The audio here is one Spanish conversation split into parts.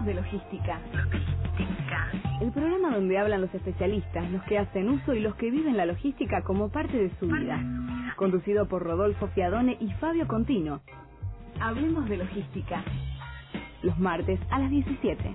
de logística. El programa donde hablan los especialistas, los que hacen uso y los que viven la logística como parte de su vida. Conducido por Rodolfo Fiadone y Fabio Contino. Hablemos de logística. Los martes a las 17.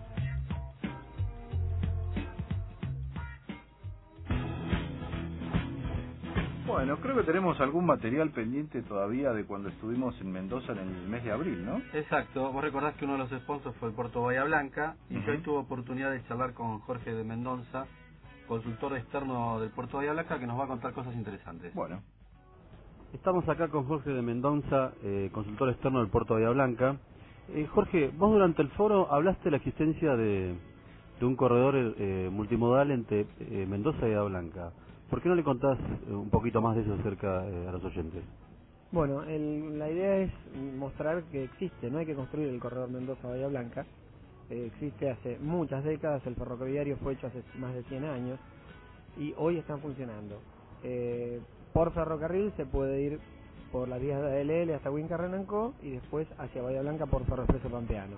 Bueno, creo que tenemos algún material pendiente todavía de cuando estuvimos en Mendoza en el mes de abril, ¿no? Exacto, vos recordás que uno de los sponsors fue el Puerto Bahía Blanca y yo hoy tuve oportunidad de charlar con Jorge de Mendoza, consultor externo del Puerto Bahía Blanca, que nos va a contar cosas interesantes. Bueno. Estamos acá con Jorge de Mendoza, consultor externo del Puerto Bahía Blanca. Jorge, vos durante el foro hablaste de la existencia de un corredor multimodal entre Mendoza y Bahía Blanca. ¿Por qué no le contás un poquito más de eso acerca a los oyentes? Bueno, la idea es mostrar que existe, no hay que construir el corredor Mendoza-Bahía Blanca. Existe hace muchas décadas, el ferroviario fue hecho hace más de 100 años y hoy están funcionando. Por ferrocarril se puede ir por las vías de ALL hasta Huinca-Renancó y después hacia Bahía Blanca por Ferroexpreso Pampeano.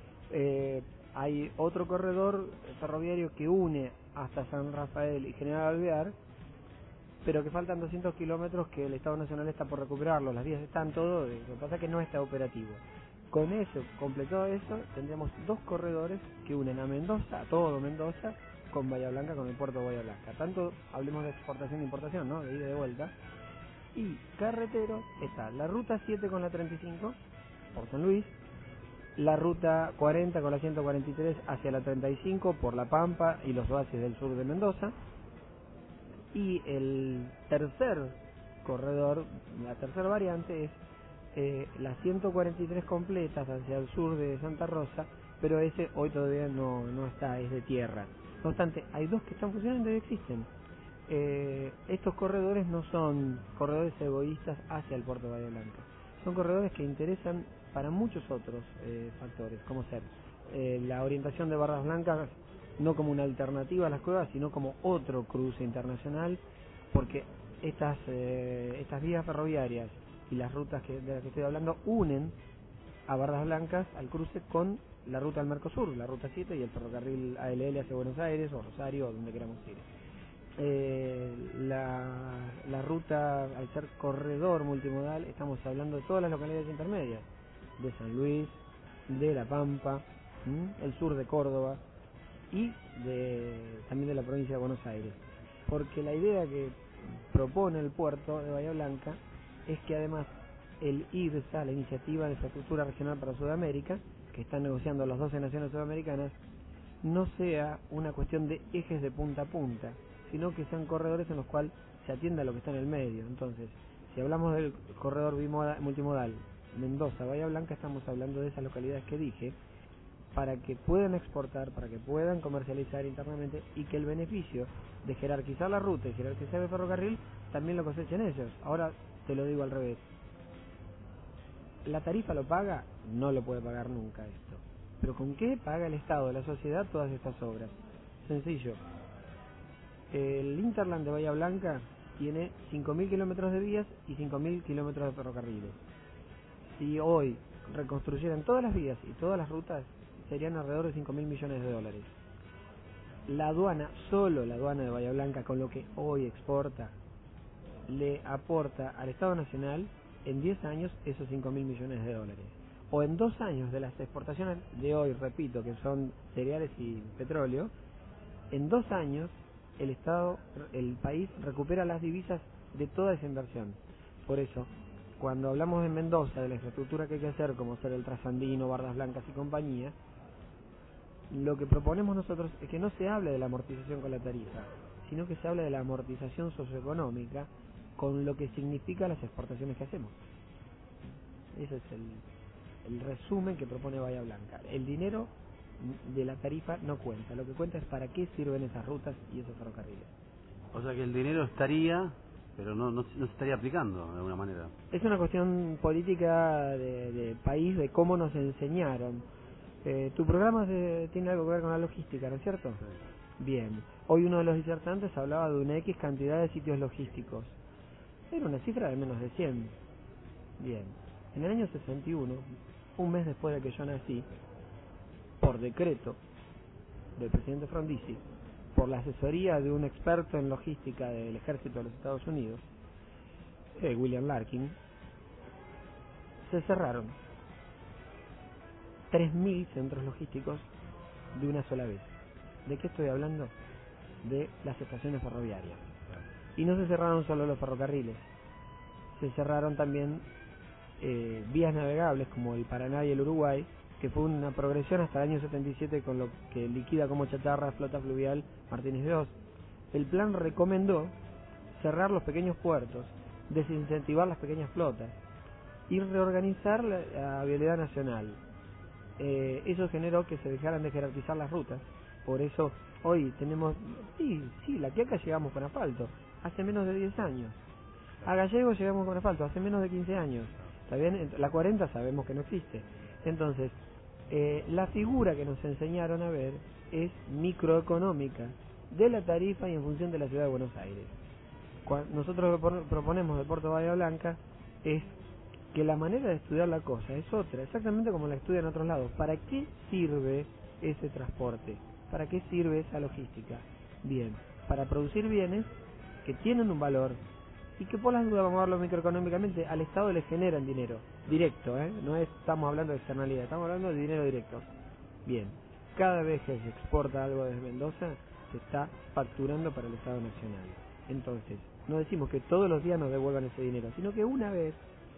Hay otro corredor ferroviario que une hasta San Rafael y General Alvear, pero que faltan 200 kilómetros que el Estado Nacional está por recuperarlo, las vías están todo, lo que pasa es que no está operativo. Con eso, completado eso, tendremos dos corredores que unen a Mendoza, a todo Mendoza, con Bahía Blanca, con el puerto de Bahía Blanca. Tanto hablemos de exportación e importación, ¿no? De ida y de vuelta. Y carretero está la ruta 7 con la 35 por San Luis, la ruta 40 con la 143 hacia la 35 por La Pampa y los oasis del sur de Mendoza. Y el tercer corredor, la tercera variante es las 143 completas hacia el sur de Santa Rosa, pero ese hoy todavía no está, es de tierra. No obstante, hay dos que están funcionando y existen. Estos corredores no son corredores egoístas hacia el puerto de Bahía Blanca, son corredores que interesan para muchos otros factores, como ser la orientación de Barras Blancas no como una alternativa a las cuevas, sino como otro cruce internacional, porque estas vías ferroviarias y las rutas de las que estoy hablando unen a Barras Blancas al cruce con la ruta del Mercosur, la ruta 7 y el ferrocarril ALL hacia Buenos Aires o Rosario o donde queramos ir. La ruta, al ser corredor multimodal, estamos hablando de todas las localidades intermedias, de San Luis, de La Pampa, el sur de Córdoba y también de la provincia de Buenos Aires, porque la idea que propone el puerto de Bahía Blanca es que además el IRSA, la Iniciativa de Infraestructura Regional para Sudamérica, que están negociando las 12 naciones sudamericanas, no sea una cuestión de ejes de punta a punta, sino que sean corredores en los cuales se atienda a lo que está en el medio. Entonces, si hablamos del corredor multimodal Mendoza-Bahía Blanca, estamos hablando de esas localidades que dije, para que puedan exportar, para que puedan comercializar internamente y que el beneficio de jerarquizar la ruta y jerarquizar el ferrocarril también lo cosechen ellos. Ahora te lo digo al revés. ¿La tarifa lo paga? No lo puede pagar nunca esto. ¿Pero con qué paga el Estado, la sociedad, todas estas obras? Sencillo. El Interland de Bahía Blanca tiene 5.000 kilómetros de vías y 5.000 kilómetros de ferrocarriles. Si hoy reconstruyeran todas las vías y todas las rutas, serían alrededor de 5.000 millones de dólares. La aduana, solo la aduana de Bahía Blanca, con lo que hoy exporta, le aporta al Estado Nacional en 10 años esos 5.000 millones de dólares. O en 2 años de las exportaciones de hoy, repito, que son cereales y petróleo, en 2 años el país recupera las divisas de toda esa inversión. Por eso, cuando hablamos de Mendoza, de la infraestructura que hay que hacer, como ser el Trasandino, Bardas Blancas y compañía, lo que proponemos nosotros es que no se hable de la amortización con la tarifa, sino que se hable de la amortización socioeconómica con lo que significa las exportaciones que hacemos. Ese es el resumen que propone Bahía Blanca. El dinero de la tarifa no cuenta, lo que cuenta es para qué sirven esas rutas y esos ferrocarriles. O sea que el dinero estaría, pero no se estaría aplicando de alguna manera. Es una cuestión política de país, de cómo nos enseñaron. Tu programa tiene algo que ver con la logística, ¿no es cierto? Sí. Bien. Hoy uno de los disertantes hablaba de una X cantidad de sitios logísticos. Era una cifra de menos de 100. Bien. En el año 61, un mes después de que yo nací, por decreto del presidente Frondizi, por la asesoría de un experto en logística del ejército de los Estados Unidos, William Larkin, se cerraron 3.000 centros logísticos de una sola vez. ¿De qué estoy hablando? De las estaciones ferroviarias. Y no se cerraron solo los ferrocarriles, se cerraron también vías navegables como el Paraná y el Uruguay, que fue una progresión hasta el año 77 con lo que liquida como chatarra flota fluvial Martínez de Oz. El plan recomendó cerrar los pequeños puertos, desincentivar las pequeñas flotas y reorganizar la vialidad nacional. Eso generó que se dejaran de jerarquizar las rutas. Por eso hoy tenemos, sí, La Quiaca llegamos con asfalto hace menos de 10 años. A Gallegos llegamos con asfalto hace menos de 15 años. ¿Está bien? La 40 sabemos que no existe. Entonces, la figura que nos enseñaron a ver es microeconómica de la tarifa y en función de la ciudad de Buenos Aires. Nosotros lo que proponemos de Puerto Bahía Blanca es que la manera de estudiar la cosa es otra, exactamente como la estudian en otros lados. ¿Para qué sirve ese transporte? ¿Para qué sirve esa logística? Bien, para producir bienes que tienen un valor y que por las dudas, vamos a verlo microeconómicamente, al Estado le generan dinero directo, no estamos hablando de externalidad, estamos hablando de dinero directo. Bien, cada vez que se exporta algo desde Mendoza se está facturando para el Estado Nacional. Entonces, no decimos que todos los días nos devuelvan ese dinero, sino que una vez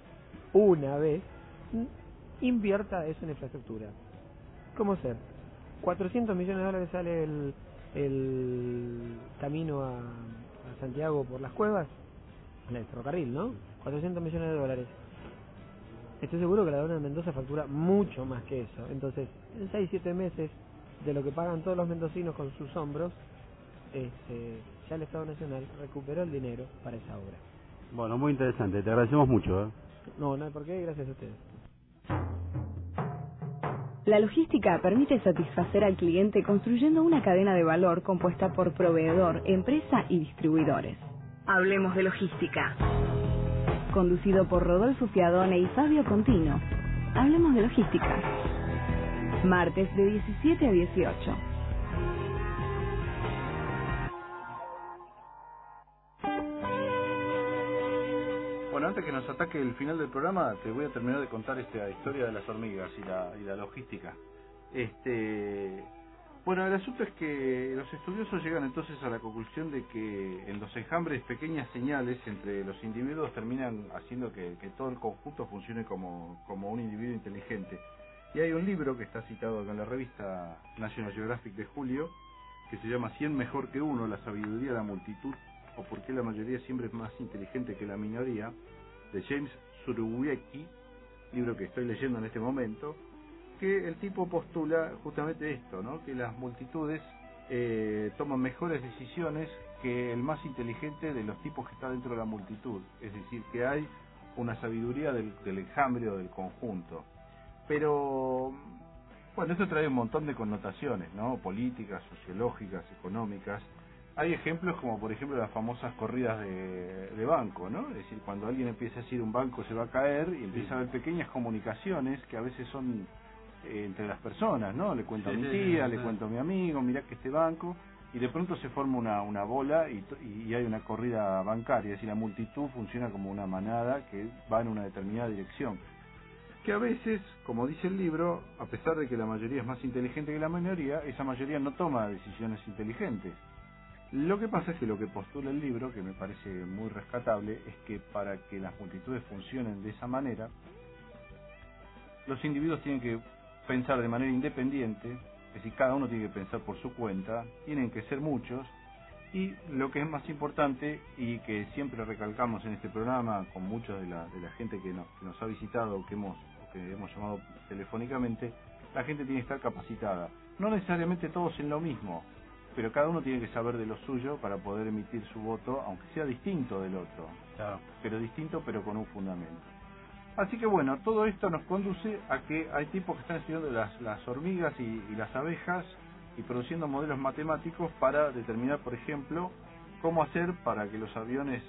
invierta eso en infraestructura. ¿Cómo ser? 400 millones de dólares sale el camino a Santiago por las cuevas, en el ferrocarril, ¿no? 400 millones de dólares. Estoy seguro que la aduana de Mendoza factura mucho más que eso. Entonces, en 6-7 meses de lo que pagan todos los mendocinos con sus hombros, ya el Estado Nacional recuperó el dinero para esa obra. Bueno, muy interesante, te agradecemos mucho. No hay por qué, gracias a ustedes. La logística permite satisfacer al cliente construyendo una cadena de valor compuesta por proveedor, empresa y distribuidores. Hablemos de logística. Conducido por Rodolfo Fiadone y Fabio Contino. Hablemos de logística. Martes de 17 a 18. Bueno, antes que nos ataque el final del programa, te voy a terminar de contar esta historia de las hormigas y la logística. Bueno, el asunto es que los estudiosos llegan entonces a la conclusión de que en los enjambres pequeñas señales entre los individuos terminan haciendo que todo el conjunto funcione como un individuo inteligente. Y hay un libro que está citado en la revista National Geographic de julio, que se llama 100 mejor que uno, la sabiduría de la multitud, o por qué la mayoría siempre es más inteligente que la minoría, de James Surowiecki, libro que estoy leyendo en este momento, que el tipo postula justamente esto, ¿no? Que las multitudes toman mejores decisiones que el más inteligente de los tipos que está dentro de la multitud. Es decir, que hay una sabiduría del enjambre o del conjunto. Pero, bueno, esto trae un montón de connotaciones, ¿no? Políticas, sociológicas, económicas. Hay ejemplos como, por ejemplo, las famosas corridas de banco, ¿no? Es decir, cuando alguien empieza a decir un banco se va a caer y empieza a haber pequeñas comunicaciones que a veces son entre las personas, ¿no? Le cuento a mi tía, le cuento a mi amigo, mirá que este banco, y de pronto se forma una bola y hay una corrida bancaria, es decir, la multitud funciona como una manada que va en una determinada dirección. Que a veces, como dice el libro, a pesar de que la mayoría es más inteligente que la minoría, esa mayoría no toma decisiones inteligentes. Lo que pasa es que lo que postula el libro, que me parece muy rescatable, es que para que las multitudes funcionen de esa manera, los individuos tienen que pensar de manera independiente, es decir, cada uno tiene que pensar por su cuenta, tienen que ser muchos, y lo que es más importante, y que siempre recalcamos en este programa con muchos de la gente que nos ha visitado o que hemos llamado telefónicamente, la gente tiene que estar capacitada. No necesariamente todos en lo mismo, pero cada uno tiene que saber de lo suyo para poder emitir su voto, aunque sea distinto del otro, claro, pero distinto pero con un fundamento. Así que bueno, todo esto nos conduce a que hay tipos que están estudiando las hormigas y las abejas y produciendo modelos matemáticos para determinar, por ejemplo, cómo hacer para que los aviones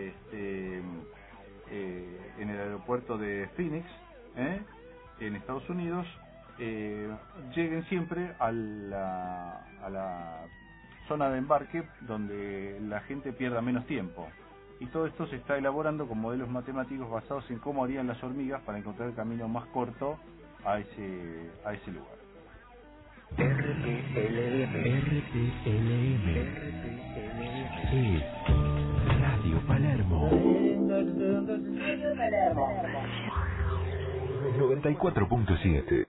en el aeropuerto de Phoenix, en Estados Unidos, lleguen siempre a la zona de embarque donde la gente pierda menos tiempo. Y todo esto se está elaborando con modelos matemáticos basados en cómo harían las hormigas para encontrar el camino más corto a ese lugar. RPLM es Radio Palermo 94.7.